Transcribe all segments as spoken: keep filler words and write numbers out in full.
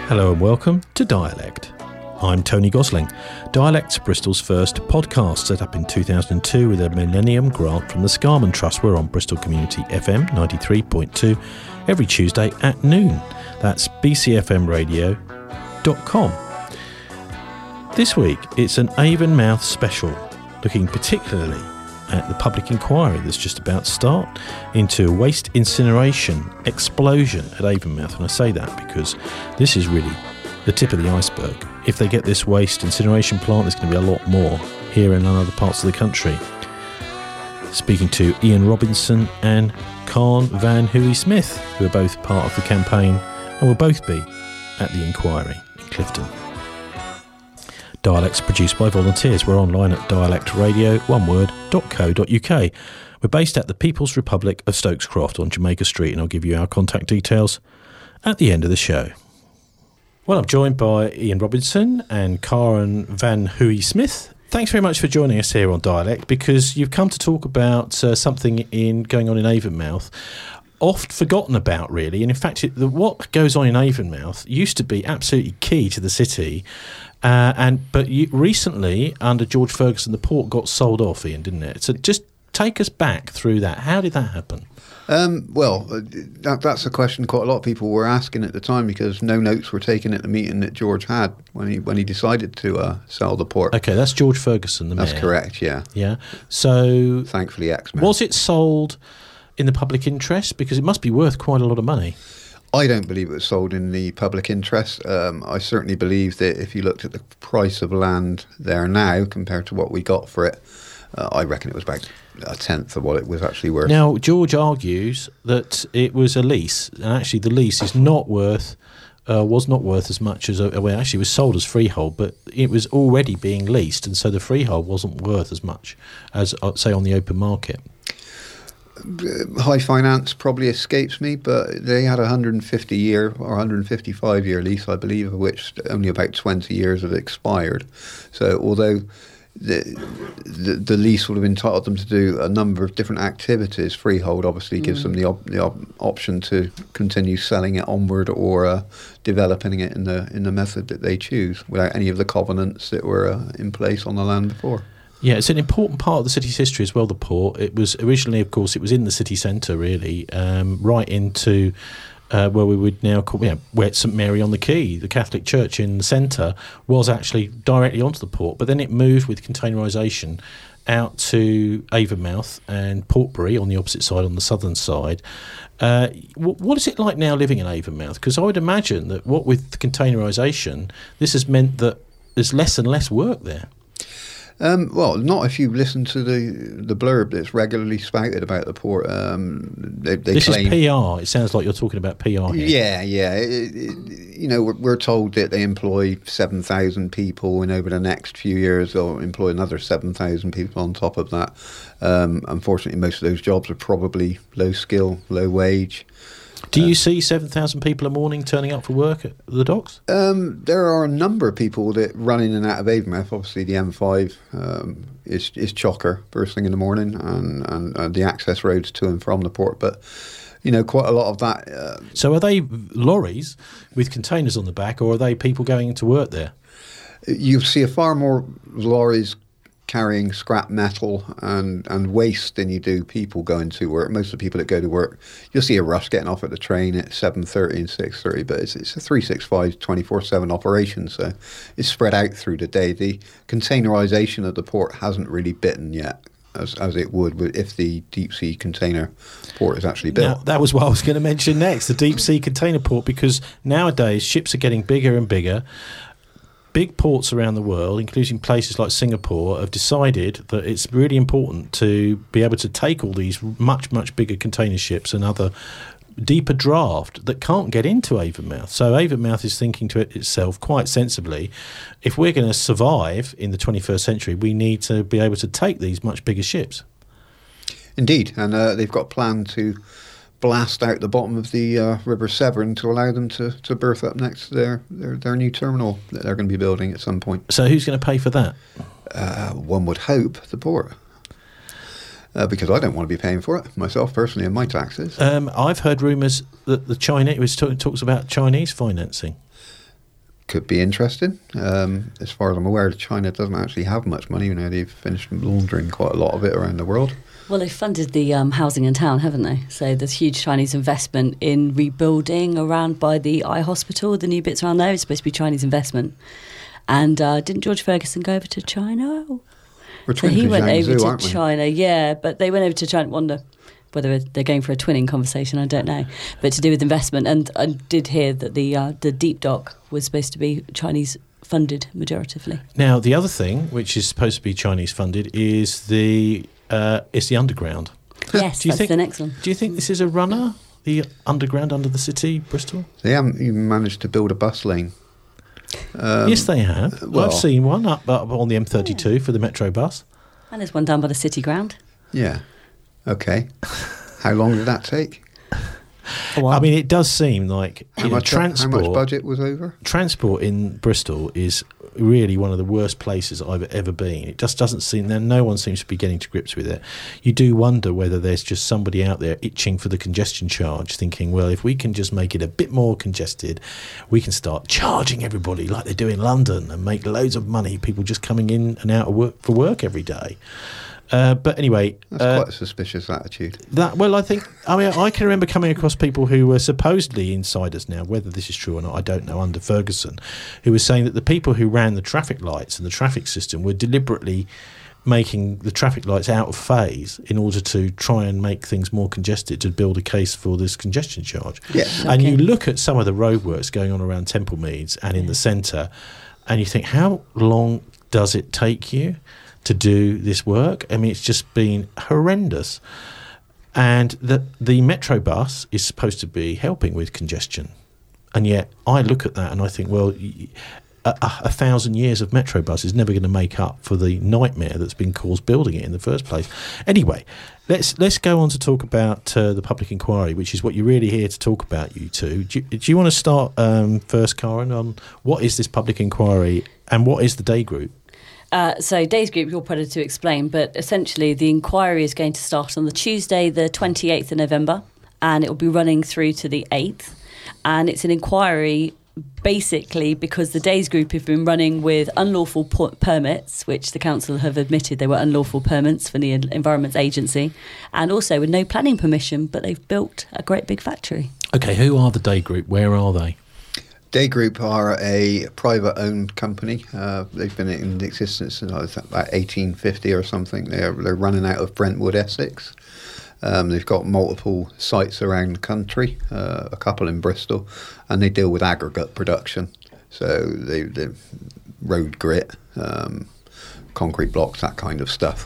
Hello and welcome to Dialect. I'm Tony Gosling. Dialect's Bristol's first podcast, set up in two thousand two with a Millennium grant from the Scarman Trust. We're on Bristol Community F M ninety-three point two every Tuesday at noon. That's b c f m radio dot com. This week it's an Avonmouth special, looking particularly at the public inquiry that's just about to start into a waste incineration explosion at Avonmouth. And I say that because this is really the tip of the iceberg. If they get this waste incineration plant, there's going to be a lot more here and in other parts of the country. Speaking to Ian Robinson and Karen Van Huey Smith, who are both part of the campaign and will both be at the inquiry in Clifton. Dialect's produced by volunteers. We're online at dialect radio one word dot co dot uk. We're based at the People's Republic of Stokescroft on Jamaica Street, and I'll give you our contact details at the end of the show. Well, I'm joined by Ian Robinson and Karen Van Huey Smith. Thanks very much for joining us here on Dialect, because you've come to talk about uh, something in going on in Avonmouth, oft forgotten about, really. And in fact, it, the, what goes on in Avonmouth used to be absolutely key to the city. Uh, and but you, recently, under George Ferguson, the port got sold off, Ian, didn't it? So just take us back through that. How did that happen? Um, well, that, that's a question quite a lot of people were asking at the time, because no notes were taken at the meeting that George had when he when he decided to uh, sell the port. Okay, that's George Ferguson, the mayor. That's correct, yeah. Yeah. So thankfully, ex-mayor. Was it sold in the public interest? Because it must be worth quite a lot of money. I don't believe it was sold in the public interest. Um, I certainly believe that if you looked at the price of land there now compared to what we got for it, uh, I reckon it was about a tenth of what it was actually worth. Now, George argues that it was a lease, and actually the lease is not worth, uh, was not worth as much as, a, well, actually it was sold as freehold, but it was already being leased, and so the freehold wasn't worth as much as, uh, say, on the open market. High finance probably escapes me, but they had a one hundred fifty year or one hundred fifty-five year lease, I believe, of which only about twenty years had expired. So although the, the the lease would have entitled them to do a number of different activities, freehold obviously mm. gives them the, op- the op- option to continue selling it onward or uh, developing it in the in the method that they choose without any of the covenants that were uh, in place on the land before. Yeah, it's an important part of the city's history as well, the port. It was originally, of course, it was in the city centre, really, um, right into uh, where we would now call, you know, where St Mary on the Quay, the Catholic church in the centre, was actually directly onto the port. But then it moved with containerisation out to Avonmouth and Portbury on the opposite side, on the southern side. Uh, what is it like now living in Avonmouth? Because I would imagine that what with containerisation, this has meant that there's less and less work there. Um, well, not if you listen to the the blurb that's regularly spouted about the port. Um, they, they this claim, is P R. It sounds like you're talking about P R here. Yeah, yeah. It, it, you know, we're, we're told that they employ seven thousand people, and over the next few years they'll employ another seven thousand people on top of that. Um, unfortunately, most of those jobs are probably low skill, low wage. Do you see seven thousand people a morning turning up for work at the docks? Um, there are a number of people that run in and out of Avonmouth. Obviously, the M five um, is is chocker first thing in the morning, and, and uh, the access roads to and from the port. But, you know, quite a lot of that... Uh, so are they lorries with containers on the back, or are they people going into work there? You see a far more lorries carrying scrap metal and, and waste than you do people going to work. Most of the people that go to work, you'll see a rush getting off at the train at seven thirty and six thirty, but it's, it's a three sixty-five, twenty-four seven operation, so it's spread out through the day. The containerisation of the port hasn't really bitten yet, as as it would if the deep sea container port is actually built. Now, that was what I was going to mention next, the deep sea container port, because nowadays ships are getting bigger and bigger. Big ports around the world, including places like Singapore, have decided that it's really important to be able to take all these much, much bigger container ships and other deeper draft that can't get into Avonmouth. So Avonmouth is thinking to it itself quite sensibly, if we're going to survive in the twenty-first century, we need to be able to take these much bigger ships. Indeed, and uh, they've got a plan to blast out the bottom of the uh, River Severn to allow them to, to berth up next to their, their, their new terminal that they're going to be building at some point. So who's going to pay for that? Uh, one would hope the port. Uh, because I don't want to be paying for it myself personally in my taxes. Um, I've heard rumours that the Chinese, it was talk, talks about Chinese financing. could be interesting. Um, as far as I'm aware, China doesn't actually have much money. You know, they've finished laundering quite a lot of it around the world. Well, they've funded the um, housing in town, haven't they? So there's huge Chinese investment in rebuilding around by the eye hospital. The new bits around there is supposed to be Chinese investment. And uh, didn't George Ferguson go over to China? We're So he to went Zhangzhou, over to aren't we? China, yeah. But they went over to China. Wonder whether they're going for a twinning conversation, I don't know. But to do with investment. And I did hear that the uh, the deep dock was supposed to be Chinese funded majoritively. Now, the other thing, which is supposed to be Chinese funded, is the uh, is the underground. Yes, Do you that's think- the next one. Do you think this is a runner, the underground under the city, Bristol? They haven't even managed to build a bus lane. Um, Yes, they have. well- I've seen one up, up on the M thirty-two for the Metro bus. And there's one down by the city ground. Yeah. Okay. How long did that take? I mean, it does seem like How you know, much, how transport. much budget was over? Transport in Bristol is really one of the worst places I've ever been. It just doesn't seem that no one seems to be getting to grips with it. You do wonder whether there's just somebody out there itching for the congestion charge, thinking, well, if we can just make it a bit more congested, we can start charging everybody like they do in London and make loads of money. People just coming in and out of work for work every day. Uh, but anyway, That's uh, quite a suspicious attitude. that well, I think I mean I can remember coming across people who were supposedly insiders now, whether this is true or not, I don't know. Under Ferguson, who was saying that the people who ran the traffic lights and the traffic system were deliberately making the traffic lights out of phase in order to try and make things more congested, to build a case for this congestion charge. Yes. And you Okay. look at some of the roadworks going on around Temple Meads and in the centre, and you think, how long does it take you to do this work? I mean, it's just been horrendous. And the, the Metro bus is supposed to be helping with congestion. And yet I look at that and I think, well, y- a, a, a thousand years of Metro bus is never going to make up for the nightmare that's been caused building it in the first place. Anyway, let's let's go on to talk about uh, the public inquiry, which is what you're really here to talk about, you two. Do you, do you want to start um, first, Karen, on what is this public inquiry and what is the day group? Uh, so Days Group, you're probably to explain, but essentially the inquiry is going to start on the Tuesday, the twenty-eighth of November, and it will be running through to the eighth. And it's an inquiry basically because the Days Group have been running with unlawful po- permits, which the council have admitted they were unlawful permits for the Environment Agency, and also with no planning permission, but they've built a great big factory. Okay, who are the day group? Where are they? Day Group are a private-owned company. Uh, they've been in existence since I think about eighteen fifty or something. They're they're running out of Brentwood, Essex. Um, they've got multiple sites around the country, uh, a couple in Bristol, and they deal with aggregate production. So they they road grit, um, concrete blocks, that kind of stuff.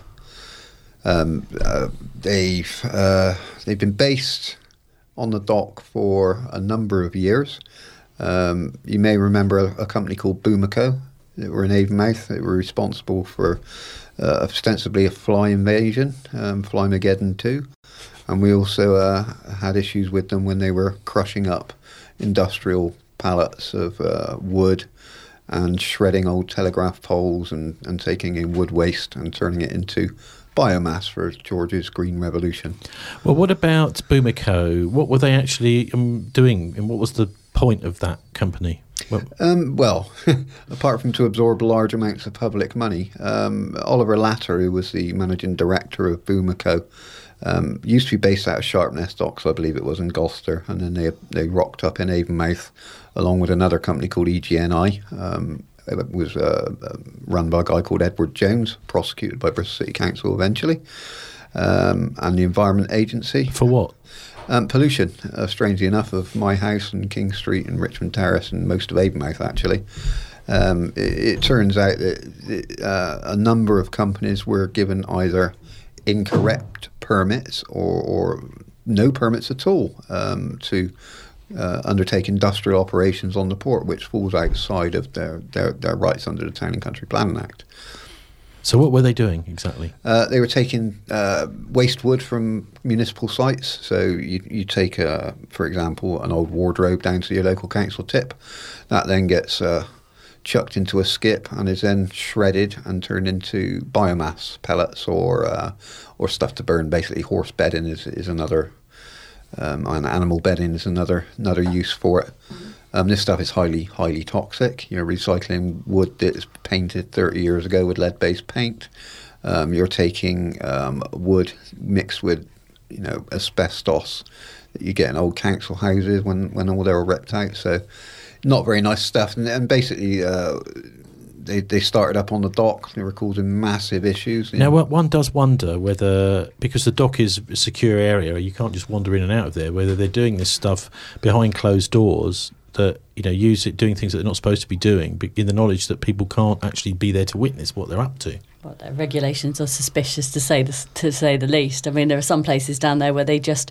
Um, uh, they've uh, they've been based on the dock for a number of years. Um, you may remember a, a company called Boomico that were in Avonmouth. They were responsible for uh, ostensibly a fly invasion, um, Flymageddon two. And we also uh, had issues with them when they were crushing up industrial pallets of uh, wood and shredding old telegraph poles and, and taking in wood waste and turning it into biomass for George's Green Revolution. Well, what about Boomico? What were they actually um, doing, and what was the point of that company? Well, Um, well, apart from to absorb large amounts of public money, um, Oliver Latter, who was the managing director of Boomico, um, used to be based out of Sharpness Docks, I believe it was, in Gloucester, and then they they rocked up in Avonmouth along with another company called E G N I. Um, it was uh, run by a guy called Edward Jones, prosecuted by Bristol City Council eventually, um, and the Environment Agency. for what? Um, pollution, uh, strangely enough, of my house and King Street and Richmond Terrace and most of Avonmouth, actually. Um, it, it turns out that uh, a number of companies were given either incorrect permits or, or no permits at all um, to uh, undertake industrial operations on the port, which falls outside of their, their, their rights under the Town and Country Planning Act. So what were they doing exactly? Uh, they were taking uh, waste wood from municipal sites. So you, you take, uh, for example, an old wardrobe down to your local council tip. That then gets uh, chucked into a skip and is then shredded and turned into biomass pellets or uh, or stuff to burn. Basically, horse bedding is, is another um, and animal bedding is another another use for it. Um, this stuff is highly highly toxic. You're recycling wood that's painted thirty years ago with lead-based paint. Um, you're taking um, wood mixed with, you know, asbestos that you get in old council houses when, when all they were ripped out. So, not very nice stuff. And, and basically, uh, they they started up on the dock. They were causing massive issues. Now, one does wonder whether, because the dock is a secure area, you can't just wander in and out of there. Whether they're doing this stuff behind closed doors, that, you know, use it doing things that they're not supposed to be doing, but in the knowledge that people can't actually be there to witness what they're up to. Well, their regulations are suspicious, to say the, to say the least. I mean, there are some places down there where they just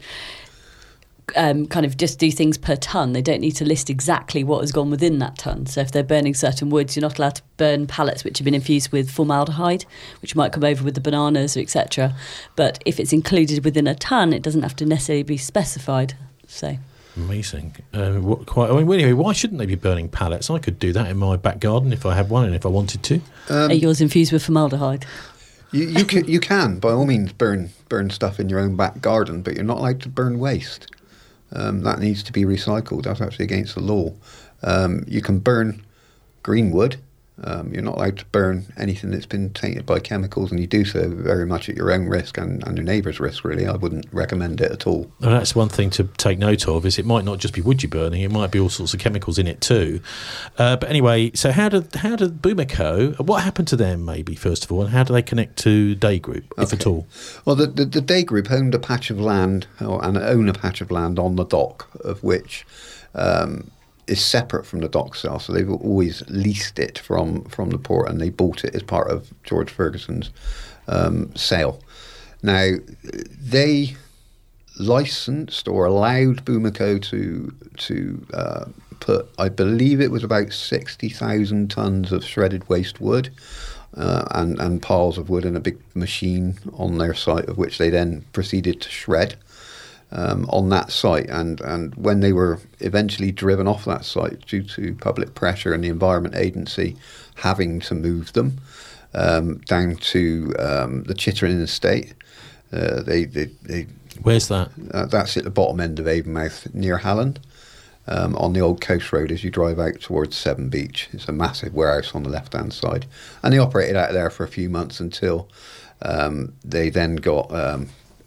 um, kind of just do things per tonne. They don't need to list exactly what has gone within that tonne. So if they're burning certain woods, you're not allowed to burn pallets which have been infused with formaldehyde, which might come over with the bananas, et cetera. But if it's included within a tonne, it doesn't have to necessarily be specified. So. Amazing. Uh, what, quite. I mean, anyway, why shouldn't they be burning pallets? I could do that in my back garden if I had one and if I wanted to. Um, Are yours infused with formaldehyde? You, you can you can by all means burn burn stuff in your own back garden, but you're not allowed to burn waste. Um, that needs to be recycled. That's actually against the law. Um, you can burn green wood. Um, you're not allowed to burn anything that's been tainted by chemicals, and you do so very much at your own risk and, and your neighbour's risk, really. I wouldn't recommend it at all. Well, that's one thing to take note of, is it might not just be wood you're burning, it might be all sorts of chemicals in it too. Uh, but anyway, so how did how did Bumiko, what happened to them, maybe, first of all, and how do they connect to Day Group, if okay. at all? Well, the, the, the Day Group owned a patch of land, or, and own a patch of land on the dock, of which... Um, is separate from the dock sale, so they've always leased it from, from the port, and they bought it as part of George Ferguson's um, sale. Now, they licensed or allowed Bumiko to to uh, put, I believe it was about sixty thousand tonnes of shredded waste wood uh, and, and piles of wood in a big machine on their site, of which they then proceeded to shred. Um, on that site, and, and when they were eventually driven off that site due to public pressure and the Environment Agency having to move them um, down to um, the Chittering Estate, uh, they, they, they where's that? Uh, that's at the bottom end of Avonmouth, near Halland, um, on the old coast road as you drive out towards Severn Beach. It's a massive warehouse on the left-hand side, and they operated out there for a few months until um, they then got... Um,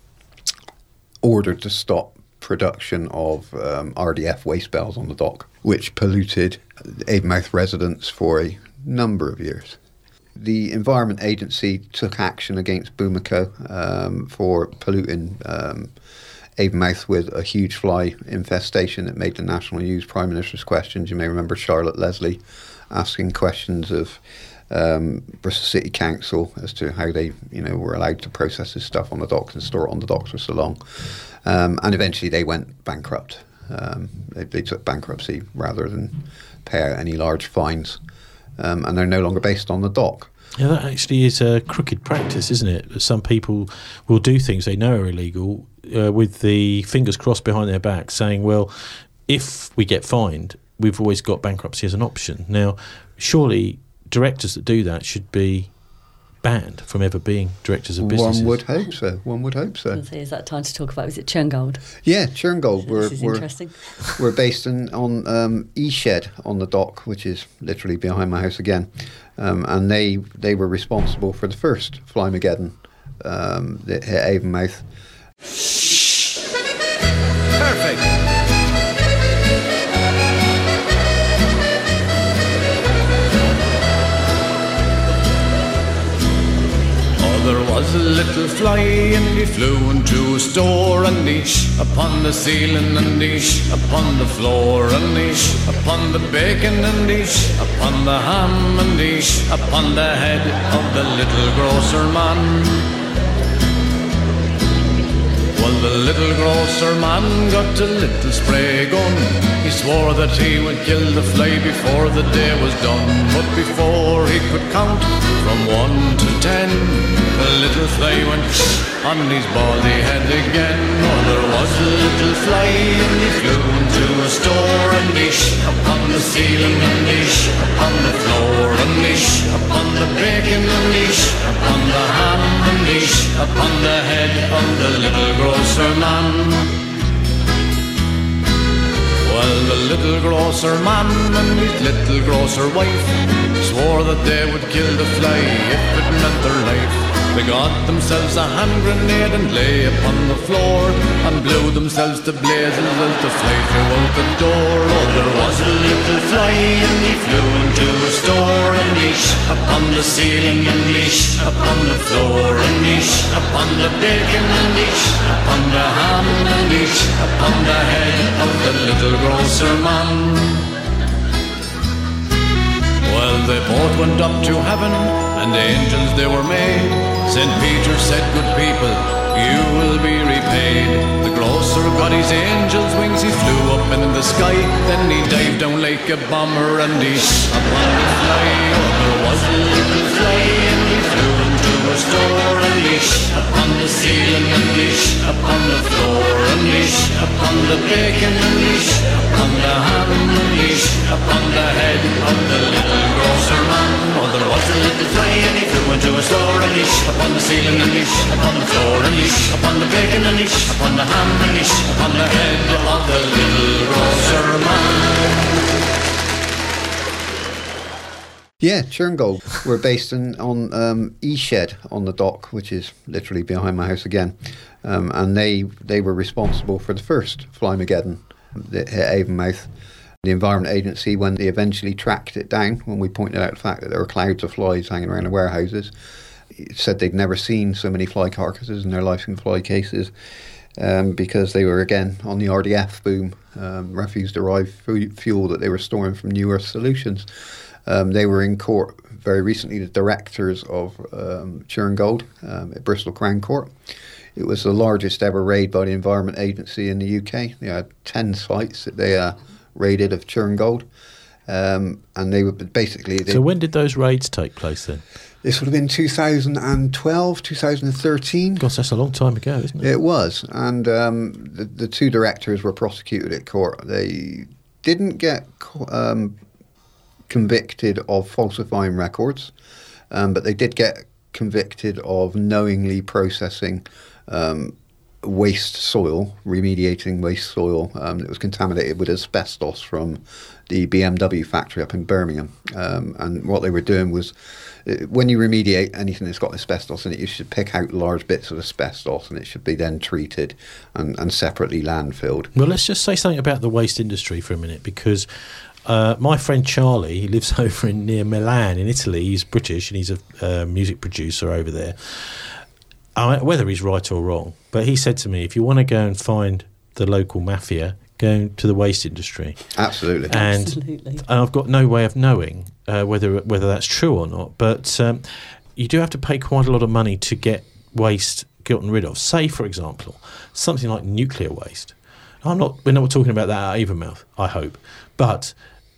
ordered to stop production of um, R D F waste bales on the dock, which polluted Avonmouth residents for a number of years. The Environment Agency took action against Bumiko um, for polluting um, Avonmouth with a huge fly infestation that made the national news. Prime Minister's questions. You may remember Charlotte Leslie asking questions of Um, Bristol City Council as to how they, you know, were allowed to process this stuff on the docks and store it on the docks for so long, um, and eventually they went bankrupt. Um, they, they took bankruptcy rather than pay out any large fines, um, and they're no longer based on the dock. Yeah, that actually is a crooked practice, isn't it? Some people will do things they know are illegal uh, with the fingers crossed behind their back, saying, "Well, if we get fined, we've always got bankruptcy as an option." Now, surely directors that do that should be banned from ever being directors of businesses. One would hope so. One would hope so. Say, is that time to talk about? Was it Churngold? Yeah, Churngold. We're, this is we're, interesting. We're based in, on um, E-Shed on the dock, which is literally behind my house again, um, and they they were responsible for the first Flymageddon um, that hit Avonmouth. Perfect. There was a little fly and he flew into a store, and he upon the ceiling, and he upon the floor, and he upon the bacon, and he upon the ham, and he upon the head of the little grocer man. Well, the little grocer man got a little spray gun. He swore that he would kill the fly before the day was done. But before he could count from one to ten, the little fly went on his baldy head again. Oh, there was a little fly and he flew into a store, and he upon the ceiling, and he upon the floor, and he upon the bacon, and he upon the ham, and he upon the head of the little grocer man. little grocer man and his little grocer wife swore that they would kill the fly if it meant their life. They got themselves a hand grenade and lay upon the floor and blew themselves to blazes as the fly flew out the door. Oh, there was a little fly and he flew into a store, and leash upon the ceiling and leash upon the floor, and leash upon the bacon and leash upon the ham and leash upon the head of the little grocer man. Well, they both went up to heaven, and angels they were made. Saint Peter said, good people, you will be repaid. The grocer got his angel's wings, he flew up in the sky. Then he dived down like a bomber, and he upon the fly. Oh, there was a little fly, and he flew into a store, and leash upon the ceiling, and leash upon the floor, and leash upon the bacon, and leash upon the ham, and leash upon the head of the little grocer man. Oh, there was a little fly, and he flew into a store, and leash upon the ceiling, and leash upon the floor, and leash upon the bacon, and leash upon the ham, and leash upon the head of the little grocer man. Yeah, Churngold were based in, on um, Eshed on the dock, which is literally behind my house again. Um, and they they were responsible for the first Flymageddon that hit Avonmouth. The Environment Agency, when they eventually tracked it down, when we pointed out the fact that there were clouds of flies hanging around the warehouses, said they'd never seen so many fly carcasses in their life in fly cases, um, because they were, again, on the R D F boom, um, refuse-derived fu- fuel that they were storing from New Earth Solutions. Um, they were in court very recently, the directors of um, Churngold um, at Bristol Crown Court. It was the largest ever raid by the Environment Agency in the U K. They had ten sites that they uh, raided of Churngold. Um, and they were basically... They, so when did those raids take place then? This would have been two thousand twelve, two thousand thirteen. Gosh, that's a long time ago, isn't it? It was. And um, the, the two directors were prosecuted at court. They didn't get... Um, convicted of falsifying records, um, but they did get convicted of knowingly processing um, waste soil, remediating waste soil um, that was contaminated with asbestos from the B M W factory up in Birmingham. Um, and what they were doing was, uh, when you remediate anything that's got asbestos in it, you should pick out large bits of asbestos, and it should be then treated and, and separately landfilled. Well, let's just say something about the waste industry for a minute, because Uh, my friend Charlie, he lives over in near Milan in Italy. He's British and he's a uh, music producer over there. I, whether he's right or wrong, but he said to me, if you want to go and find the local mafia, go to the waste industry. Absolutely. And, Absolutely. and I've got no way of knowing uh, whether whether that's true or not. But um, you do have to pay quite a lot of money to get waste gotten rid of. Say, for example, something like nuclear waste. I'm not. We're not talking about that at Avonmouth, I hope, but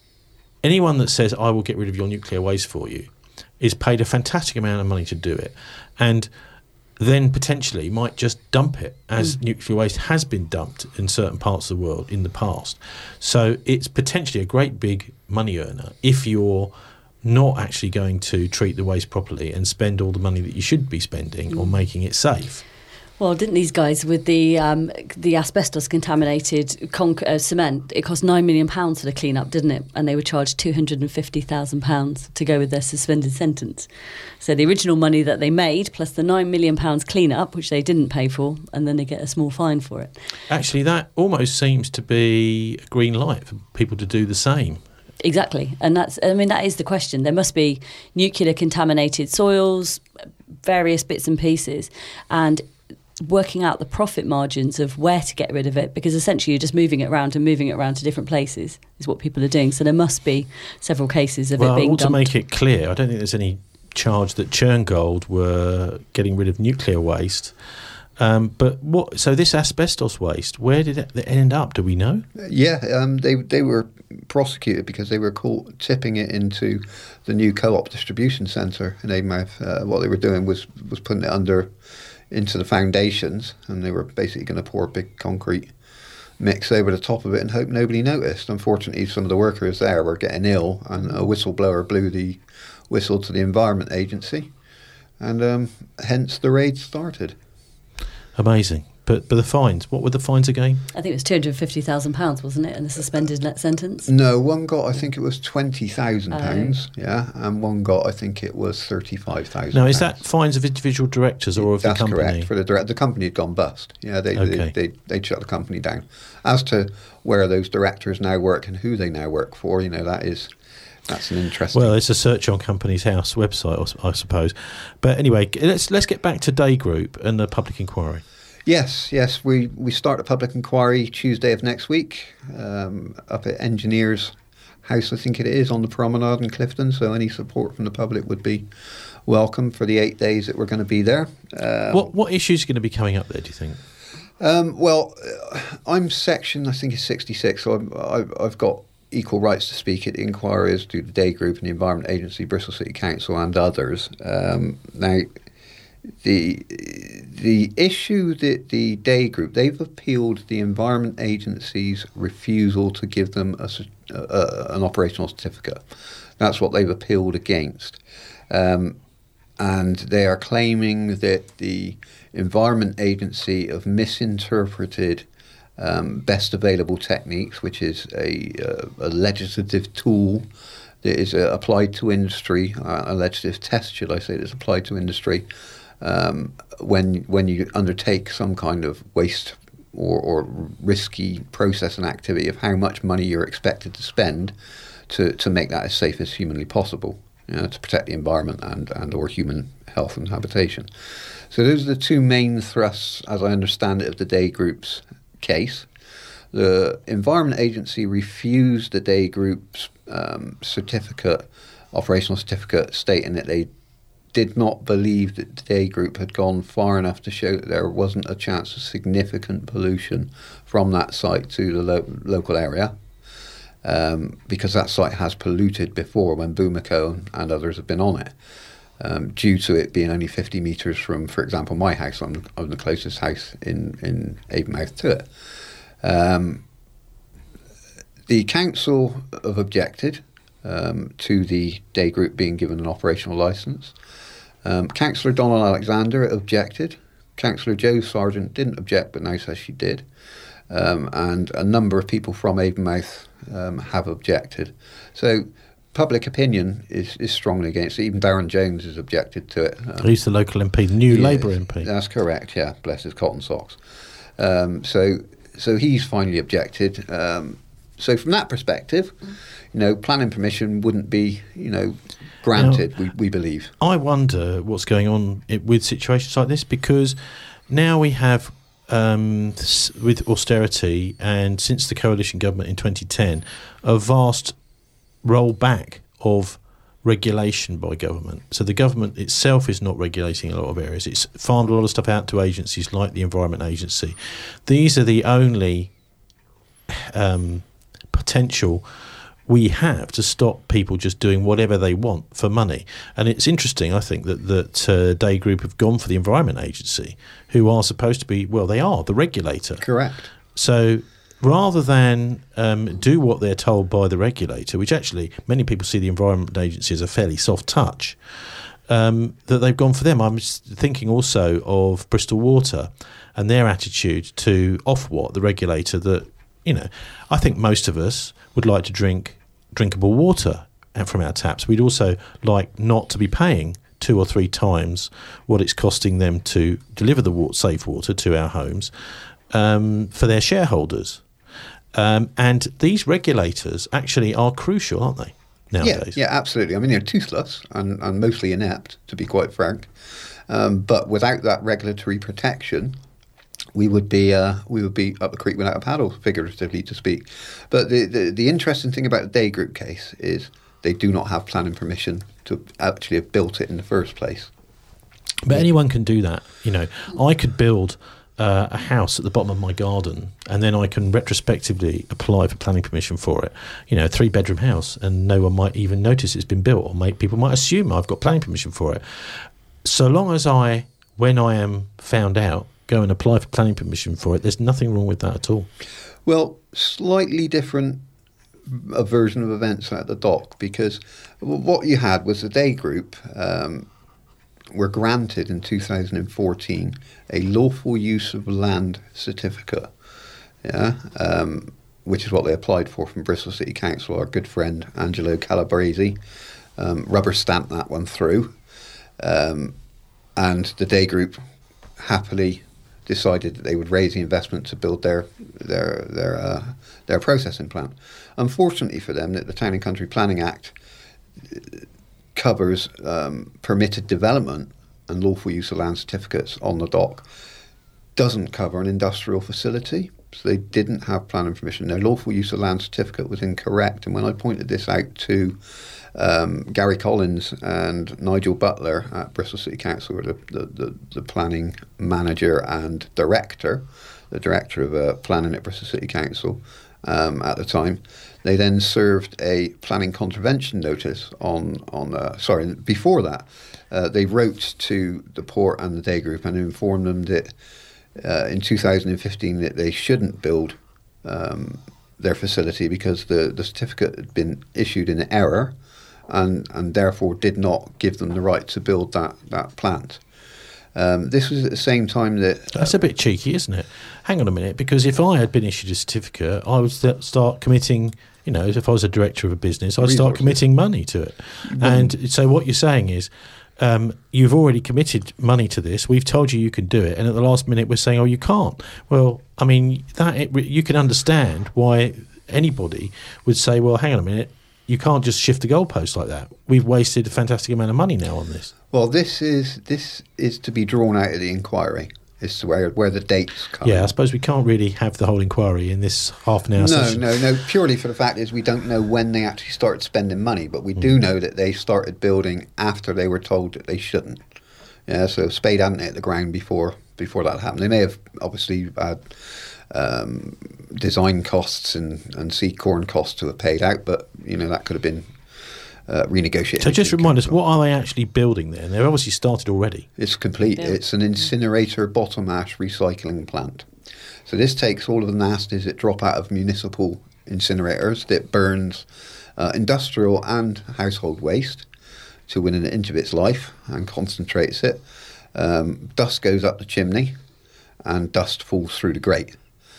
anyone that says, I will get rid of your nuclear waste for you, is paid a fantastic amount of money to do it, and then potentially might just dump it, as mm. nuclear waste has been dumped in certain parts of the world in the past. So it's potentially a great big money earner if you're not actually going to treat the waste properly and spend all the money that you should be spending mm. on making it safe. Well, didn't these guys with the um, the asbestos contaminated conc- uh, cement? It cost nine million pounds for the clean up, didn't it? And they were charged two hundred and fifty thousand pounds to go with their suspended sentence. So the original money that they made plus the nine million pounds clean up, which they didn't pay for, and then they get a small fine for it. Actually, that almost seems to be a green light for people to do the same. Exactly, and that's I mean that is the question. There must be nuclear contaminated soils, various bits and pieces, and working out the profit margins of where to get rid of it, because essentially you're just moving it around and moving it around to different places is what people are doing. So there must be several cases of well, it being dumped. Well, to make it clear, I don't think there's any charge that Churngold were getting rid of nuclear waste. Um, but what? So this asbestos waste, where did it end up? Do we know? Yeah, um, they they were prosecuted because they were caught tipping it into the new Co-op distribution centre in Avonmouth. Uh, what they were doing was was putting it under into the foundations, and they were basically going to pour a big concrete mix over the top of it and hope nobody noticed. Unfortunately, some of the workers there were getting ill, and a whistleblower blew the whistle to the Environment Agency, and um, hence the raid started. Amazing. But but the fines, what were the fines again? I think it was two hundred fifty thousand pounds, wasn't it, and a suspended net sentence? No, one got, I think it was twenty thousand pounds, Oh. yeah, and one got, I think it was thirty-five thousand. Now, is that fines of individual directors or of That's the company? correct. For the direct, the company had gone bust. Yeah, they Okay. they, they they shut the company down. As to where those directors now work and who they now work for, you know, that is that's an interesting. Well, it's a search on Companies House website, I suppose. But anyway, let's let's get back to Day Group and the public inquiry. Yes, yes, we, we start a public inquiry Tuesday of next week um, up at Engineers House, I think it is, on the Promenade in Clifton. So any support from the public would be welcome for the eight days that we're going to be there. Um, What what issues are going to be coming up there, do you think? Um, well, uh, I'm section, I think it's sixty-six, so I'm, I've, I've got equal rights to speak at the inquiries through the Day Group and the Environment Agency, Bristol City Council and others. Um, now, the the issue that the Day Group, they've appealed the Environment Agency's refusal to give them a, a, an operational certificate. That's what they've appealed against. Um, and they are claiming that the Environment Agency have misinterpreted um, best available techniques, which is a, uh, a legislative tool that is uh, applied to industry, uh, a legislative test, should I say, that's applied to industry um, when when you undertake some kind of waste or, or risky process and activity of how much money you're expected to spend to, to make that as safe as humanly possible, you know, to protect the environment and, and or human health and habitation. So those are the two main thrusts, as I understand it, of the Day Group's case. The Environment Agency refused the Day Group's um, certificate, operational certificate, stating that they did not believe that the Day Group had gone far enough to show that there wasn't a chance of significant pollution from that site to the lo- local area, um, because that site has polluted before when Boomico and others have been on it. Um, due to it being only fifty metres from, for example, my house. I'm, I'm the closest house in, in Avonmouth to it. Um, the council have objected um, to the Day Group being given an operational licence. Um, Councillor Donald Alexander objected. Councillor Jo Sargent didn't object, but now says she did. Um, and a number of people from Avonmouth um, have objected. So public opinion is, is strongly against it. Even Darren Jones has objected to it. Um, He's the local M P, the new yeah, Labour M P. That's correct, yeah. Bless his cotton socks. Um, so so he's finally objected. Um, so from that perspective, you know, planning permission wouldn't be, you know, granted, now, we, we believe. I wonder what's going on with situations like this, because now we have, um, with austerity and since the coalition government in twenty ten, a vast roll back of regulation by government. So the government itself is not regulating a lot of areas. It's farmed a lot of stuff out to agencies like the Environment Agency. These are the only um, potential we have to stop people just doing whatever they want for money. And it's interesting, I think, that that uh, Day Group have gone for the Environment Agency, who are supposed to be, well, they are the regulator. Correct. So rather than um, do what they're told by the regulator, which actually many people see the Environment Agency as a fairly soft touch, um, that they've gone for them. I'm thinking also of Bristol Water and their attitude to Ofwat, the regulator, that, you know, I think most of us would like to drink drinkable water from our taps. We'd also like not to be paying two or three times what it's costing them to deliver the water, safe water to our homes um, for their shareholders. Um, and these regulators actually are crucial, aren't they, nowadays? Yeah, yeah, absolutely. I mean, they're toothless and, and mostly inept, to be quite frank. Um, but without that regulatory protection, we would be uh, we would be up the creek without a paddle, figuratively to speak. But the, the, the interesting thing about the Day Group case is they do not have planning permission to actually have built it in the first place. But anyone can do that. You know, I could build Uh, a house at the bottom of my garden, and then I can retrospectively apply for planning permission for it. You know, a three-bedroom house, and no one might even notice it's been built, or might, people might assume I've got planning permission for it. So long as I, when I am found out, go and apply for planning permission for it, there's nothing wrong with that at all. Well, slightly different a version of events at the dock, because what you had was the Day Group um, were granted in two thousand fourteen a lawful use of land certificate, yeah, um, which is what they applied for from Bristol City Council. Our good friend Angelo Calabresi um, rubber stamped that one through, um, and the Day Group happily decided that they would raise the investment to build their their their uh, their processing plant. Unfortunately for them, that the Town and Country Planning Act covers um, permitted development and lawful use of land certificates on the dock, doesn't cover an industrial facility. So they didn't have planning permission. Their lawful use of land certificate was incorrect. And when I pointed this out to um, Gary Collins and Nigel Butler at Bristol City Council, who are the, the, the, the planning manager and director, the director of uh, planning at Bristol City Council um, at the time, they then served a planning contravention notice on, on uh, sorry, before that, uh, they wrote to the Port and the Day Group and informed them that Uh, in two thousand fifteen that they shouldn't build um, their facility because the, the certificate had been issued in error and, and therefore did not give them the right to build that, that plant. Um, this was at the same time that... Uh, That's a bit cheeky, isn't it? Hang on a minute, because if I had been issued a certificate, I would st- start committing, you know, if I was a director of a business, I'd start resources. committing money to it. Mm. And so what you're saying is, Um, you've already committed money to this. We've told you you can do it, and at the last minute we're saying, "Oh, you can't." Well, I mean, that it, you can understand why anybody would say, "Well, hang on a minute, you can't just shift the goalpost like that." We've wasted a fantastic amount of money now on this. Well, this is this is to be drawn out of the inquiry. It's where where the dates come. Yeah, I suppose we can't really have the whole inquiry in this half an hour no, session. No, no, no. Purely for the fact is we don't know when they actually started spending money, but we do Mm. know that they started building after they were told that they shouldn't. Yeah, so spade hadn't hit the ground before before that happened. They may have obviously had um, design costs and and seed corn costs to have paid out, but you know that could have been Uh, renegotiated. So just remind us, what are they actually building there? And they've obviously started already. It's complete. Yeah. It's an incinerator bottom ash recycling plant. So this takes all of the nasties that drop out of municipal incinerators that burns uh, industrial and household waste to within an inch of its life and concentrates it. Um, dust goes up the chimney and dust falls through the grate.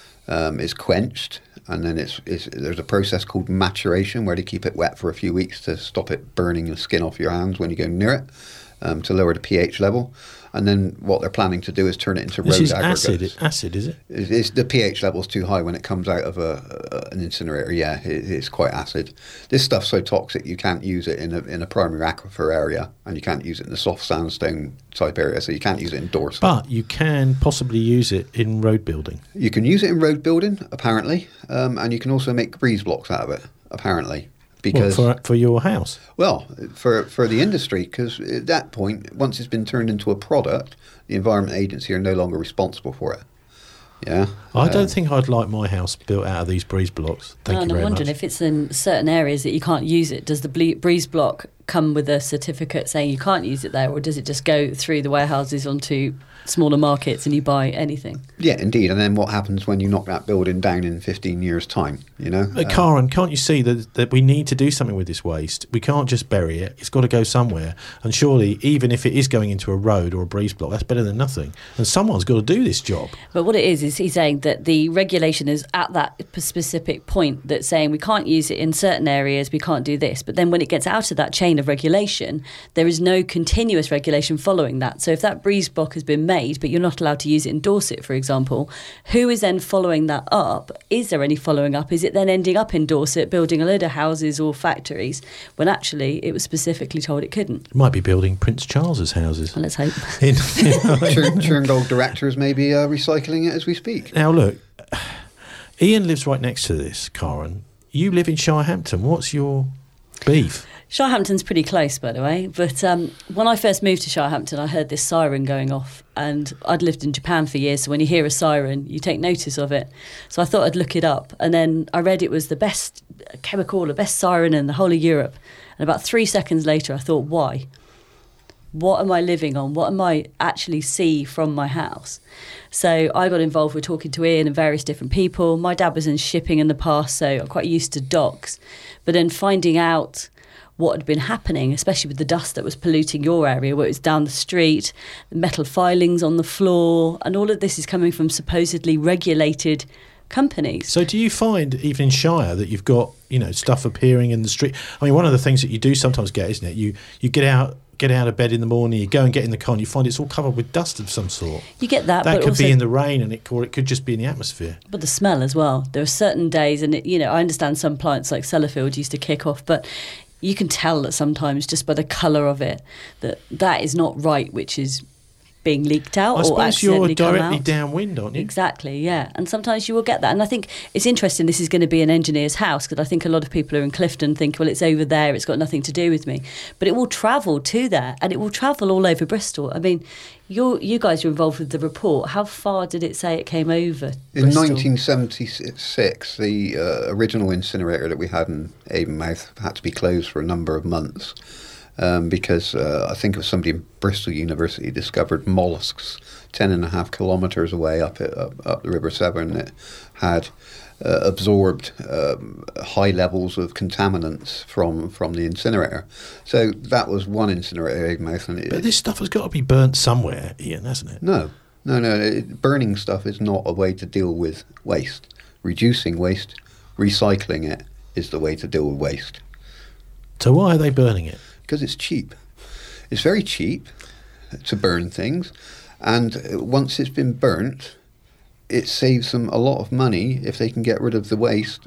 Um, it's quenched. And then it's, it's there's a process called maturation where they keep it wet for a few weeks to stop it burning the skin off your hands when you go near it, um, to lower the pH level. And then what they're planning to do is turn it into This road is aggregates. acid, acid, is it? It's, it's, the pH level's too high when it comes out of a, a an incinerator. Yeah, it, it's quite acid. This stuff's so toxic you can't use it in a in a primary aquifer area, and you can't use it in the soft sandstone type area. So you can't use it in Dorset. But you can possibly use it in road building. You can use it in road building, apparently, um, and you can also make breeze blocks out of it, apparently. Because What, for for your house? Well, for for the industry, because at that point, once it's been turned into a product, the Environment Agency are no longer responsible for it. Yeah, I uh, don't think I'd like my house built out of these breeze blocks. Thank No, you and I'm very wondering much. if it's in certain areas that you can't use it. Does the ble- breeze block come with a certificate saying you can't use it there, or does it just go through the warehouses onto smaller markets and you buy anything? Yeah, indeed. And then what happens when you knock that building down in fifteen years' time? You know, Uh, Karen, can't you see that that we need to do something with this waste? We can't just bury it. It's got to go somewhere. And surely, even if it is going into a road or a breeze block, that's better than nothing. And someone's got to do this job. But what it is, is he's saying that the regulation is at that p- specific point that's saying we can't use it in certain areas, we can't do this. But then when it gets out of that chain of regulation, there is no continuous regulation following that. So if that breeze block has been made, but you're not allowed to use it in Dorset, for example, who is then following that up? Is there any following up? Is it then ending up in Dorset building a load of houses or factories when actually it was specifically told it couldn't? It might be building Prince Charles's houses. Well, let's hope. In, you know, Churn, Churngold directors may be uh, recycling it as we speak. now, look, Ian lives right next to this, Karen. You live in Shirehampton. What's your beef? Shirehampton's pretty close, by the way. But um, when I first moved to Shirehampton, I heard this siren going off. And I'd lived in Japan for years, so when you hear a siren, you take notice of it. So I thought I'd look it up. And then I read it was the best chemical, the best siren in the whole of Europe. And about three seconds later, I thought, why? What am I living on? What am I actually see from my house? So I got involved with talking to Ian and various different people. My dad was in shipping in the past, so I'm quite used to docks. But then finding out what had been happening, especially with the dust that was polluting your area, where it was down the street, the metal filings on the floor, and all of this is coming from supposedly regulated companies. So do you find, even in Shire, that you've got, you know, stuff appearing in the street? I mean, one of the things that you do sometimes get, isn't it? You you get out get out of bed in the morning, you go and get in the car, and you find it's all covered with dust of some sort. You get that, That but could also, be in the rain, and it or it could just be in the atmosphere. but the smell as well. There are certain days, and it, you know, I understand some plants like Sellafield used to kick off, but you can tell that sometimes just by the colour of it that that is not right, which is being leaked out I or suppose you're accidentally come directly out. downwind, aren't you? Exactly, yeah. And sometimes you will get that. And I think it's interesting this is going to be an engineer's house, because I think a lot of people who are in Clifton think, well, it's over there, it's got nothing to do with me. But it will travel to there, and it will travel all over Bristol. I mean, you you guys were involved with the report. How far did it say it came over In Bristol? nineteen seventy-six, the uh, original incinerator that we had in Avonmouth had to be closed for a number of months. Um, because uh, I think it was somebody in Bristol University discovered molluscs ten and a half kilometres away up, it, up up the River Severn that had uh, absorbed um, high levels of contaminants from, from the incinerator. So that was one incinerator in Avonmouth. And it, But this stuff has got to be burnt somewhere, Ian, hasn't it? no, no, no. It, burning stuff is not a way to deal with waste. Reducing waste, recycling it is the way to deal with waste. So why are they burning it? Because it's cheap. It's very cheap to burn things, and once it's been burnt, it saves them a lot of money if they can get rid of the waste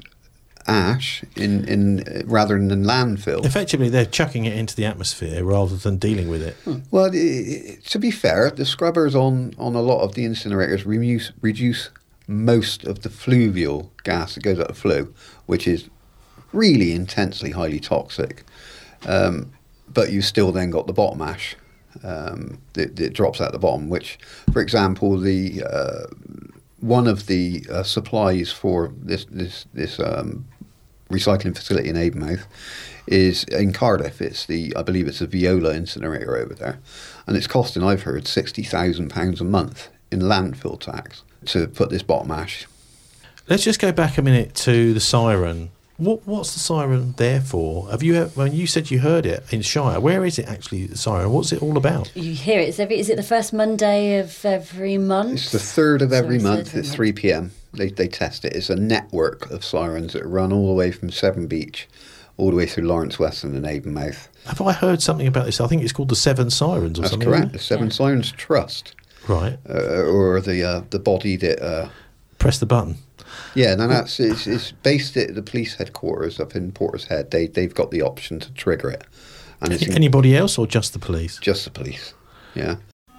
ash in, in rather than landfill. Effectively, they're chucking it into the atmosphere rather than dealing with it. Hmm. Well, i i to be fair, the scrubbers on, on a lot of the incinerators reduce, reduce most of the fluvial gas that goes out of flue, which is really intensely highly toxic. Um, but you still then got the bottom ash um, that, that drops out the bottom, which, for example, the uh, one of the uh, supplies for this this this um, recycling facility in Avonmouth is in Cardiff. It's the I believe it's a Viola incinerator over there, and it's costing, I've heard, sixty thousand pounds a month in landfill tax to put this bottom ash. Let's just go back a minute to the siren. What What's the siren there for? Have you? When you said you heard it in Shire, where is it actually? The siren. What's it all about? You hear it. It's every, is it the first Monday of every month? It's the third of every So month third at of three p.m. They they test it. It's a network of sirens that run all the way from Severn Beach, all the way through Lawrence Weston and Avonmouth. Have I heard something about this? I think it's called the Seven Sirens or That's something. correct. isn't The it? Seven Yeah. Sirens Trust, Right. uh, or the uh, the body that. Uh, Press the button. yeah, no, that's it's, it's based at the police headquarters up in Portishead. They they've got the option to trigger it, and it's in Anybody else or just the police? just the police. Yeah.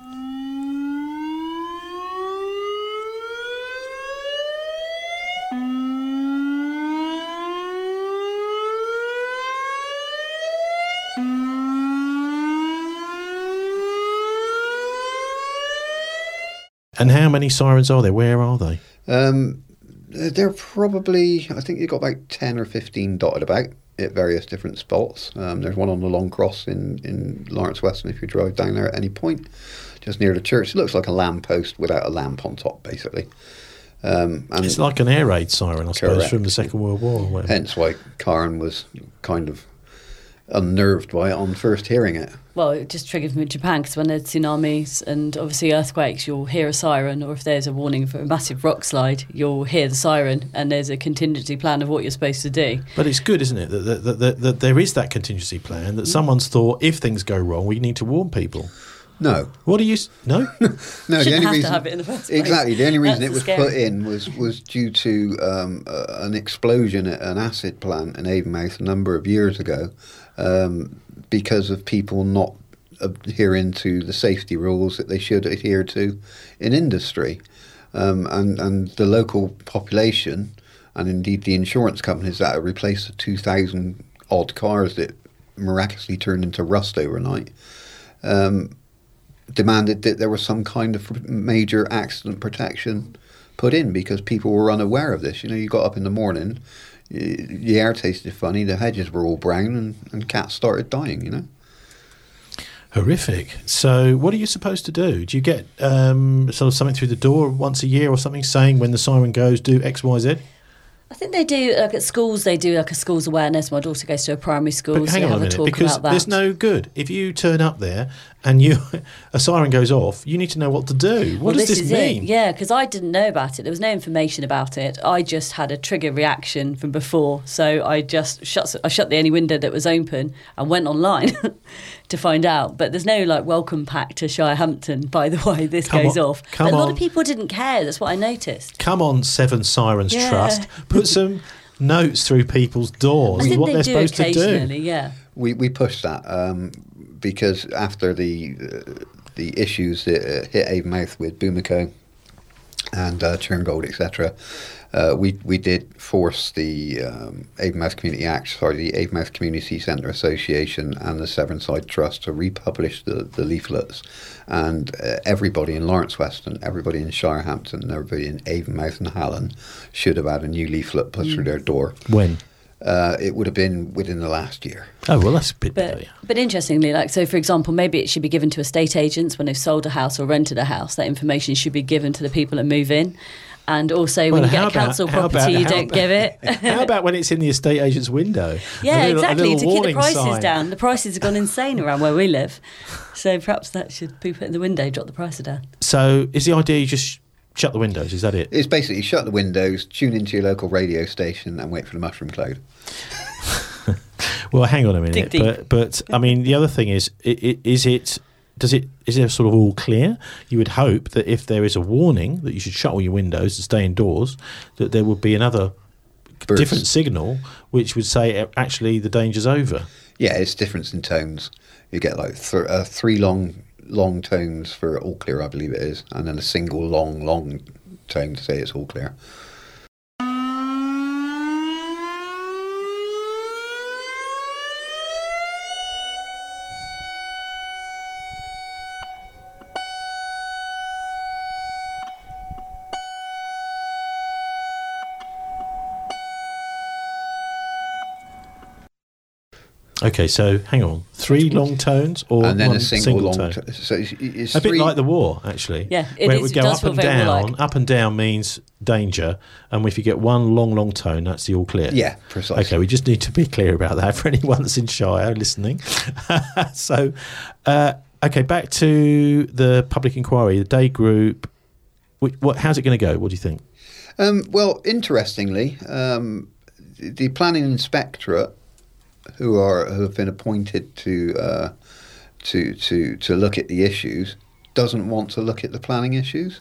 And how many sirens are there? Where are they? Um, they're probably, I think you've got about ten or fifteen dotted about at various different spots. Um, there's one on the Long Cross in, in Lawrence Weston if you drive down there at any point, just near the church. It looks like a lamppost without a lamp on top, basically. Um, and It's like an air raid siren, I suppose, Correct. from the Second World War or whatever. hence why Karen was kind of unnerved by it on first hearing it. Well, it just triggered me in Japan, because when there's tsunamis and obviously earthquakes, you'll hear a siren, or if there's a warning for a massive rock slide, you'll hear the siren, and there's a contingency plan of what you're supposed to do. But it's good, isn't it, that, that, that, that, that there is that contingency plan, that someone's thought, if things go wrong, we need to warn people. No. What do you... s- No? No, the Shouldn't only have reason to have it in the first place. exactly the only reason That's it was scary. put in was was due to um, uh, an explosion at an acid plant in Avonmouth a number of years ago, um, because of people not adhering to the safety rules that they should adhere to in industry, um, and and the local population, and indeed the insurance companies that have replaced the two thousand odd cars that miraculously turned into rust overnight. Um, demanded that there was some kind of major accident protection put in, because people were unaware of this. You know, you got up in the morning, y- the air tasted funny, the hedges were all brown, and, and cats started dying, you know. Horrific. So what are you supposed to do? Do you get um, sort of something through the door once a year or something saying when the siren goes, do X, Y, Z? I think they do, like at schools, they do like a schools awareness. My daughter goes to a primary school, But so hang they on a have a minute, talk because about that. there's no good. If you turn up there and you a siren goes off, you need to know what to do. What well, does this, this is mean? It. Yeah, because I didn't know about it. There was no information about it. I just had a trigger reaction from before, so I just shut. I shut the only window that was open and went online to find out. But there's no like welcome pack to Shirehampton. By the way, this Come goes on, off. come But a lot on. of people didn't care. That's what I noticed. Come on, Seven Sirens Yeah. Trust. Put some notes through people's doors I of think what they they're do supposed to do. occasionally. Yeah. We we pushed that um, because after the uh, the issues that uh, hit Avonmouth with Boomico and uh, Churngold, et cetera, uh, we we did force the um, Avonmouth Community Act, sorry, the Avonmouth Community Centre Association and the Severnside Trust to republish the, the leaflets, and uh, everybody in Lawrence Weston, everybody in Shirehampton, everybody in Avonmouth and Hallen should have had a new leaflet put through their door. When? Uh, it would have been within the last year. Oh, well, that's a bit better. But, Yeah. but interestingly, like, so for example, maybe it should be given to estate agents when they've sold a house or rented a house. That information should be given to the people that move in. And also, when Well, you how get a council about- how property, about- you how don't about- give it. How about when it's in the estate agent's window? Yeah, A little- a exactly. little To keep the warning prices sign. down. The prices have gone insane around where we live. So perhaps that should be put in the window, drop the price down. So is the idea you just shut the windows? Is that it? It's basically shut the windows, tune into your local radio station and wait for the mushroom cloud. Well, hang on a minute. Dig deep. But, but I mean, the other thing is, i- i- is it, does it, is it sort of all clear? You would hope that if there is a warning that you should shut all your windows and stay indoors, that there would be another Burst. different signal which would say uh, actually the danger's over. Yeah, it's difference in tones. You get like th- uh, three long long tones for all clear, I believe it is, and then a single long, long tone to say it's all clear. Okay, so hang on, three long tones or and then one a single, long tone? tone. So it's, it's A three, bit like the war, actually. Yeah, it where is- would it go does up feel and very down. war-like. Up and down means danger, and if you get one long, long tone, that's the all clear. Yeah, precisely. Okay, we just need to be clear about that for anyone that's in Shire listening. so, uh, okay, back to the public inquiry, the day group. What, what, how's it going to go? What do you think? Um, well, interestingly, um, the, the planning inspectorate, who are who have been appointed to uh, to to to look at the issues, doesn't want to look at the planning issues.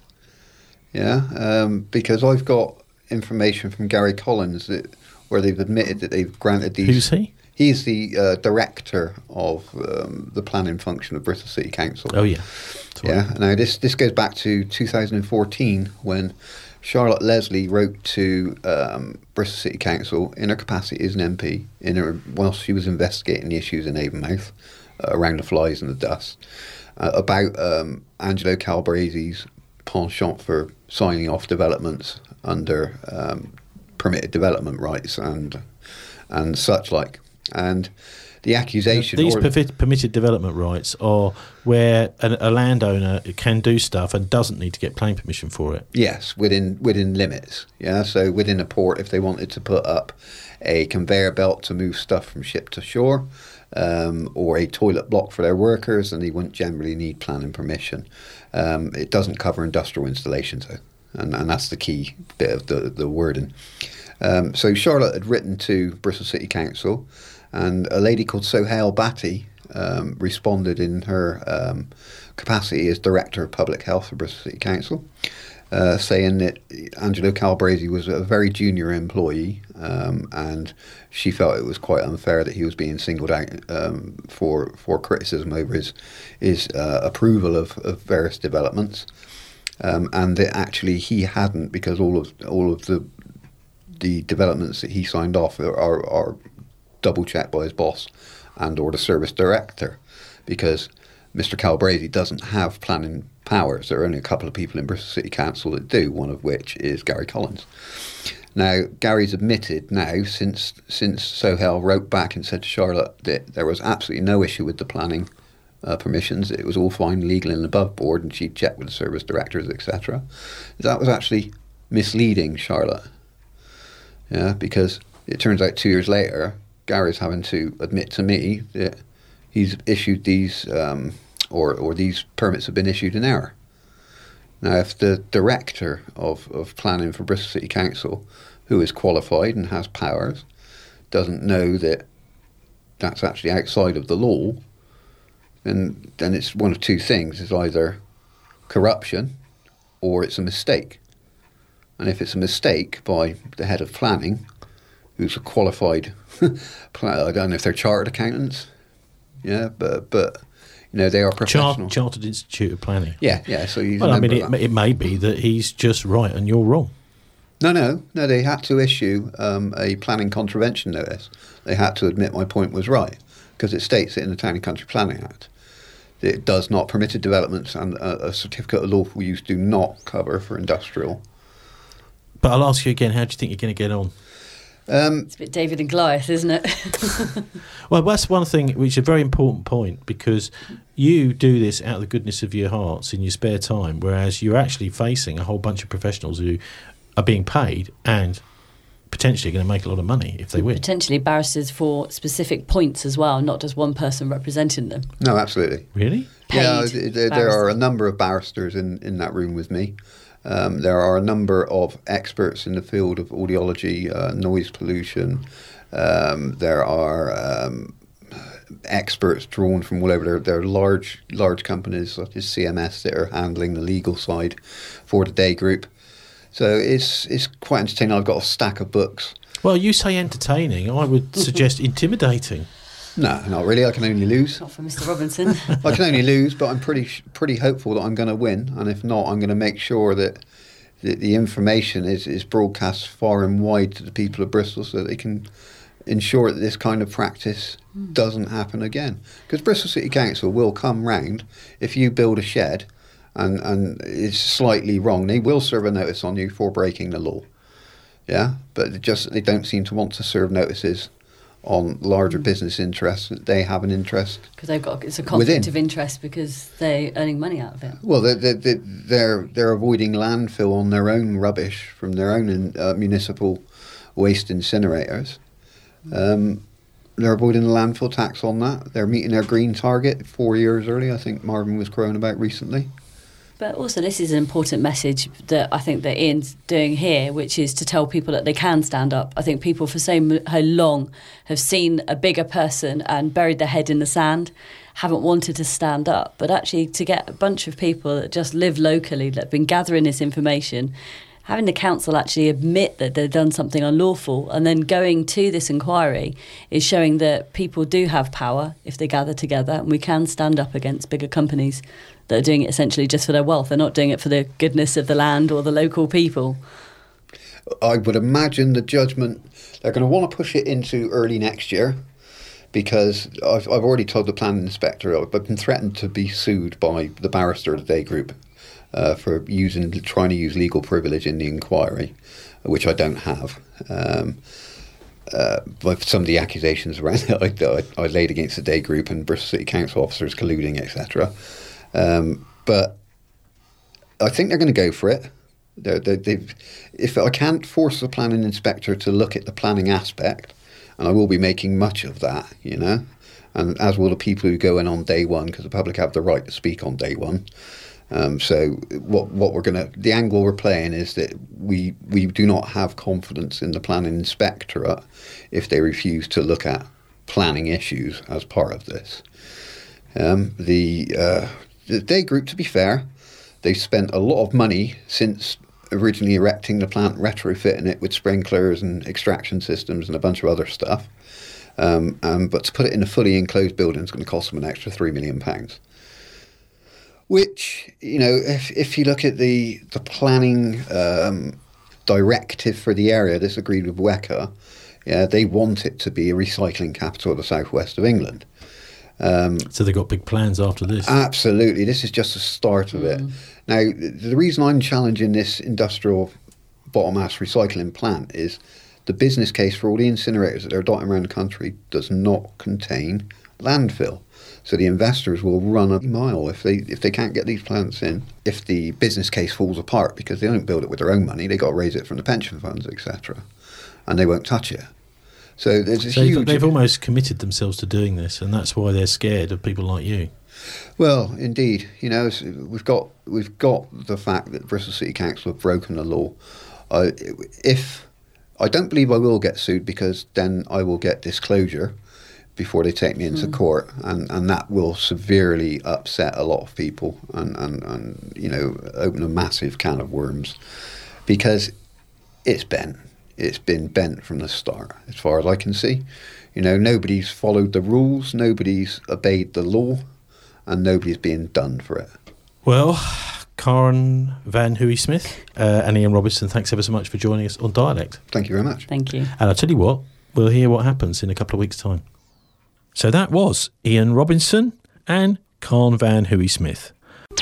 Yeah, um, because I've got information from Gary Collins that where they've admitted that they've granted these. Who's he? He's the uh, director of um, the planning function of Bristol City Council. Oh, yeah. That's right. Yeah. Now this this goes back to two thousand fourteen when Charlotte Leslie wrote to um, Bristol City Council in her capacity as an M P, in her whilst she was investigating the issues in Avonmouth uh, around the flies and the dust, uh, about um, Angelo Calabresi's penchant for signing off developments under um, permitted development rights and and such like. And the accusation... These or- permit- permitted development rights are where a, a landowner can do stuff and doesn't need to get planning permission for it. Yes, within within limits. Yeah, so within a port, if they wanted to put up a conveyor belt to move stuff from ship to shore, um, or a toilet block for their workers, then they wouldn't generally need planning permission. Um, it doesn't cover industrial installations, though, and, and that's the key bit of the, the wording. Um, so Charlotte had written to Bristol City Council, and a lady called Sohail Bhatti um, responded in her um, capacity as Director of Public Health for Bristol City Council, uh, saying that Angelo Calabresi was a very junior employee, um, and she felt it was quite unfair that he was being singled out um, for for criticism over his his uh, approval of, of various developments, um, and that actually he hadn't, because all of all of the the developments that he signed off are, are, are double checked by his boss and or the service director, because Mister Calabresi doesn't have planning powers. There are only a couple of people in Bristol City Council that do, one of which is Gary Collins. Now, Gary's admitted now, since since Sohail wrote back and said to Charlotte that there was absolutely no issue with the planning uh, permissions, it was all fine, legal and above board, and she'd checked with the service directors, et cetera. That was actually misleading Charlotte. Yeah, because it turns out two years later, Gary's having to admit to me that he's issued these, um, or or these permits have been issued in error. Now, if the director of, of planning for Bristol City Council, who is qualified and has powers, doesn't know that that's actually outside of the law, then then it's one of two things. It's either corruption or it's a mistake. And if it's a mistake by the head of planning, who's a qualified, I don't know if they're chartered accountants, yeah, but but you know, they are professional. Chart, Chartered Institute of Planning. Yeah, yeah. So you. Well, I mean, it, it may be that he's just right and you're wrong. No, no, no. They had to issue um, a planning contravention notice. They had to admit my point was right because it states it in the Town and Country Planning Act. It does not permitted developments, and a, a certificate of lawful use do not cover for industrial. But I'll ask you again. How do you think you're going to get on? Um, It's a bit David and Goliath, isn't it? Well, that's one thing which is a very important point, because you do this out of the goodness of your hearts in your spare time, whereas you're actually facing a whole bunch of professionals who are being paid and potentially going to make a lot of money if they win. Potentially barristers for specific points as well, not just one person representing them. no, absolutely. Really? Yeah, Paid th- there, there are a barristers. number of barristers in, in that room with me. Um, there are a number of experts in the field of audiology, uh, noise pollution. Um, there are um, experts drawn from all over. There, there are large large companies such as C M S that are handling the legal side for the day group. So it's it's quite entertaining. I've got a stack of books. Well, you say entertaining. I would suggest intimidating. No, not really. I can only lose. Not for Mister Robinson. I can only lose, but I'm pretty pretty hopeful that I'm going to win. And if not, I'm going to make sure that the, the information is, is broadcast far and wide to the people of Bristol so that they can ensure that this kind of practice mm. doesn't happen again. Because Bristol City Council will come round if you build a shed and, and it's slightly wrong. They will serve a notice on you for breaking the law. Yeah, but they just they don't seem to want to serve notices on larger mm. business interests that they have an interest Because they've got it's a conflict within. of interest because they're earning money out of it. Well, they're they're they're, they're avoiding landfill on their own rubbish from their own uh, municipal waste incinerators. Um, they're avoiding the landfill tax on that. They're meeting their green target four years early. I think Marvin was crowing about recently. But also, this is an important message that I think that Ian's doing here, which is to tell people that they can stand up. I think people for so m- how long have seen a bigger person and buried their head in the sand, haven't wanted to stand up. But actually, to get a bunch of people that just live locally, that have been gathering this information, having the council actually admit that they've done something unlawful and then going to this inquiry is showing that people do have power if they gather together, and we can stand up against bigger companies that are doing it essentially just for their wealth. They're not doing it for the goodness of the land or the local people. I would imagine the judgment, they're going to want to push it into early next year because I've, I've already told the planning inspector I've been threatened to be sued by the barrister of the day group uh, for using trying to use legal privilege in the inquiry, which I don't have. Um, uh, but some of the accusations around it I, I, I laid against the day group and Bristol City Council officers colluding, et cetera. Um, but I think they're going to go for it. They're, they're, they've, if I can't force the planning inspector to look at the planning aspect, and I will be making much of that, you know, and as will the people who go in on day one, because the public have the right to speak on day one. Um, so what what we're going to, the angle we're playing is that we we do not have confidence in the planning inspectorate if they refuse to look at planning issues as part of this. Um, the uh, The day group, to be fair, they've spent a lot of money since originally erecting the plant, retrofitting it with sprinklers and extraction systems and a bunch of other stuff. Um, um, but to put it in a fully enclosed building is going to cost them an extra three million pounds. Which, you know, if if you look at the the planning um, directive for the area, this agreed with WECA, yeah, they want it to be a recycling capital of the southwest of England. Um, so they've got big plans after this. Absolutely. This is just the start of mm. it. Now, the reason I'm challenging this industrial bottom ass recycling plant is the business case for all the incinerators that are dotting around the country does not contain landfill. So the investors will run a mile if they if they can't get these plants in. If the business case falls apart because they don't build it with their own money, they got to raise it from the pension funds, et cetera. and they won't touch it. So there's a so huge... They've almost committed themselves to doing this, and that's why they're scared of people like you. Well, indeed, you know, we've got we've got the fact that Bristol City Council have broken the law. Uh, if I don't believe I will get sued, because then I will get disclosure before they take me into mm. court, and, and that will severely upset a lot of people and, and, and, you know, open a massive can of worms, because it's bent. It's been bent from the start, as far as I can see. You know, nobody's followed the rules, nobody's obeyed the law, and nobody's being done for it. Well, Karen Van Huey-Smith uh, and Ian Robinson, thanks ever so much for joining us on Dialect. Thank you very much. Thank you. And I'll tell you what, we'll hear what happens in a couple of weeks' time. So that was Ian Robinson and Karen Van Huey-Smith.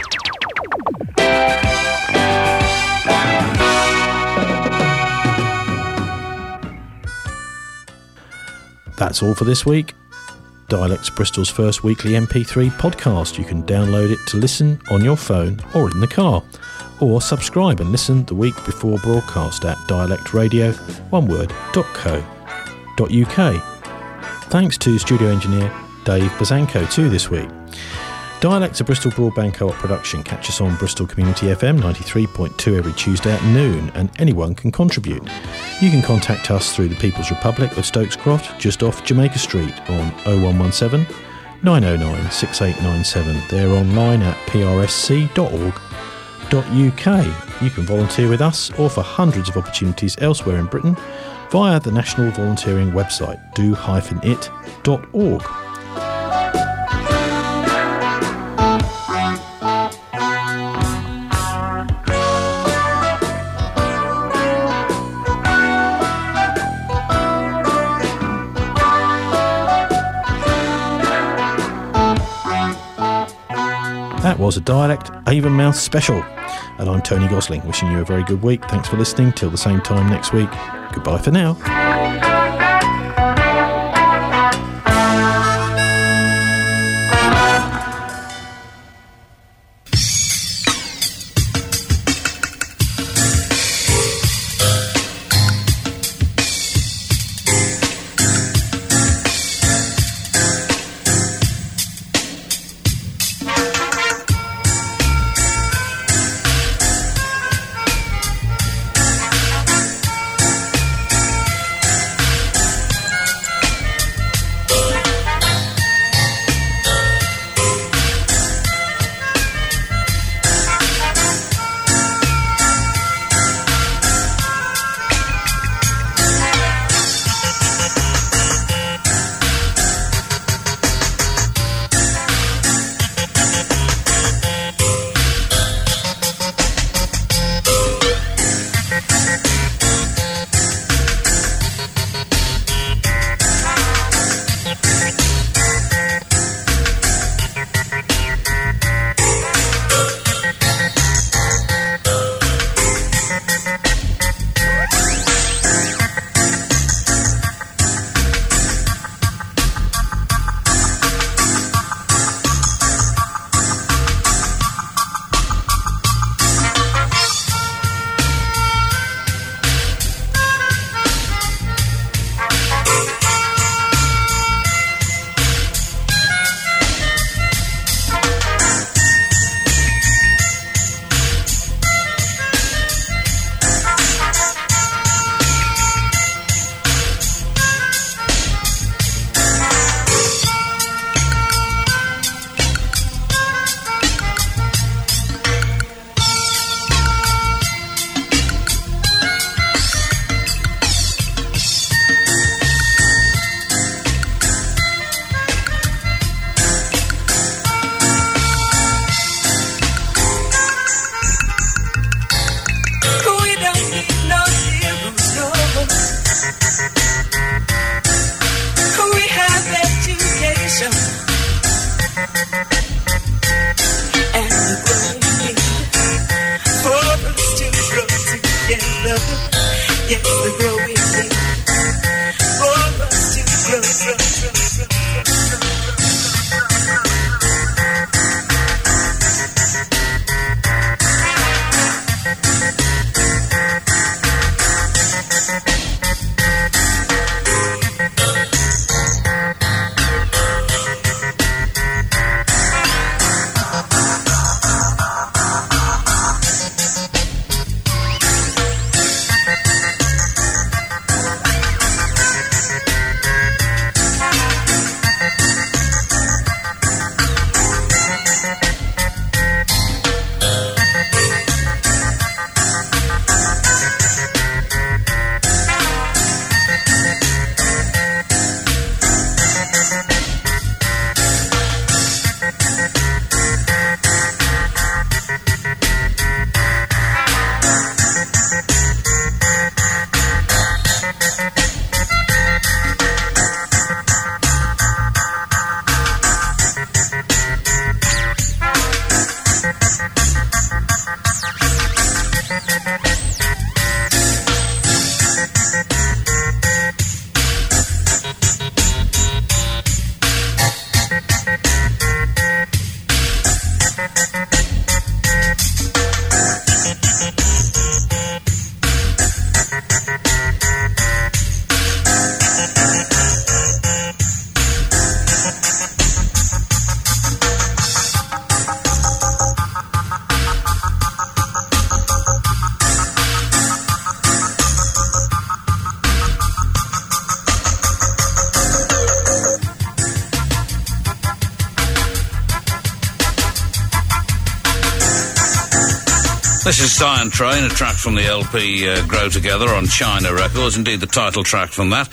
That's all for this week. Dialect's Bristol's first weekly M P three podcast. You can download it to listen on your phone or in the car, or subscribe and listen the week before broadcast at dialect radio one word dot co dot uk. Thanks to studio engineer Dave Bazanko too this week. Dialect's a Bristol Broadband Co-op production. Catch us on Bristol Community F M ninety-three point two every Tuesday at noon, and anyone can contribute. You can contact us through the People's Republic of Stokes Croft, just off Jamaica Street, on oh one one seven, nine oh nine, six eight nine seven. They're online at p r s c dot org dot u k. You can volunteer with us or for hundreds of opportunities elsewhere in Britain via the National Volunteering website, do dash it dot org. That was a Dialect Avonmouth special. And I'm Tony Gosling, wishing you a very good week. Thanks for listening. Till the same time next week. Goodbye for now. This is Cyan Train, a track from the L P uh, Grow Together on China Records, indeed the title track from that.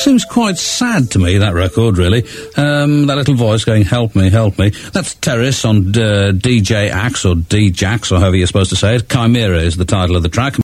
seems quite sad to me, that record, really. Um, that little voice going, help me, help me. That's Terrace on uh, D J Axe, or D Jax, or however you're supposed to say it. Chimera is the title of the track.